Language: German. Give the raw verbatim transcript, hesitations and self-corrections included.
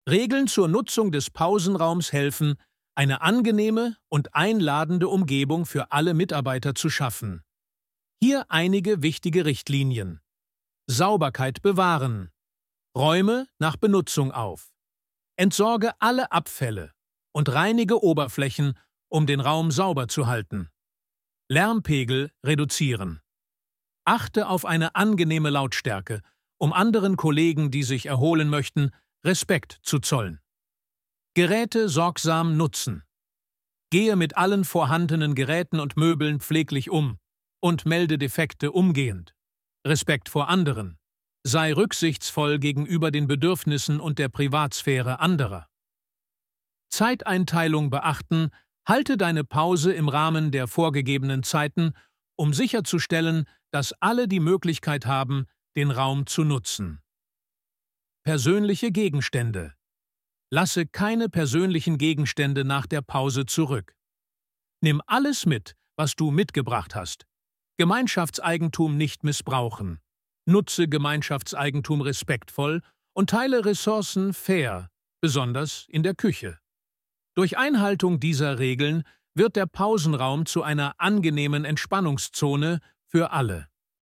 Regeln zur Nutzung des Pausenraums helfen, eine angenehme und einladende Umgebung für alle Mitarbeiter zu schaffen. Hier einige wichtige Richtlinien. Sauberkeit bewahren. Räume nach Benutzung auf. Entsorge alle Abfälle und reinige Oberflächen, um den Raum sauber zu halten. Lärmpegel reduzieren. Achte auf eine angenehme Lautstärke, um anderen Kollegen, die sich erholen möchten, Respekt zu zollen. Geräte sorgsam nutzen. Gehe mit allen vorhandenen Geräten und Möbeln pfleglich um und melde Defekte umgehend. Respekt vor anderen. Sei rücksichtsvoll gegenüber den Bedürfnissen und der Privatsphäre anderer. Zeiteinteilung beachten, halte deine Pause im Rahmen der vorgegebenen Zeiten, um sicherzustellen, dass alle die Möglichkeit haben, den Raum zu nutzen. Persönliche Gegenstände. Lasse keine persönlichen Gegenstände nach der Pause zurück. Nimm alles mit, was du mitgebracht hast. Gemeinschaftseigentum nicht missbrauchen. Nutze Gemeinschaftseigentum respektvoll und teile Ressourcen fair, besonders in der Küche. Durch Einhaltung dieser Regeln wird der Pausenraum zu einer angenehmen Entspannungszone für alle.